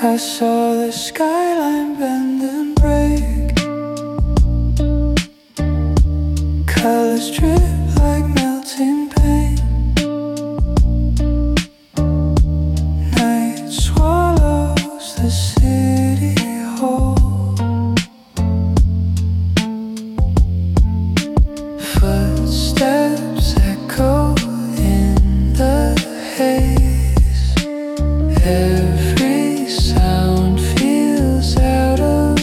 I saw the skyline bend and break. Colors drip like melting paint. Night swallows the city whole. Footsteps echo in the haze. Every sound feels out of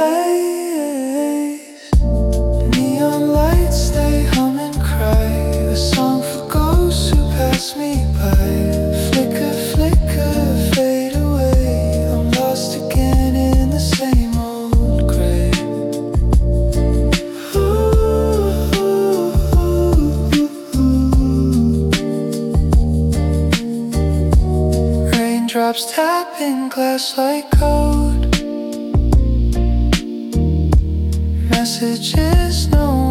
place. Neon lights, they hum and cry, a song for ghosts who pass me by. Flicker, flicker, fade away. I'm lost again in the same old grave. Raindrops tapping glass like code. Messages no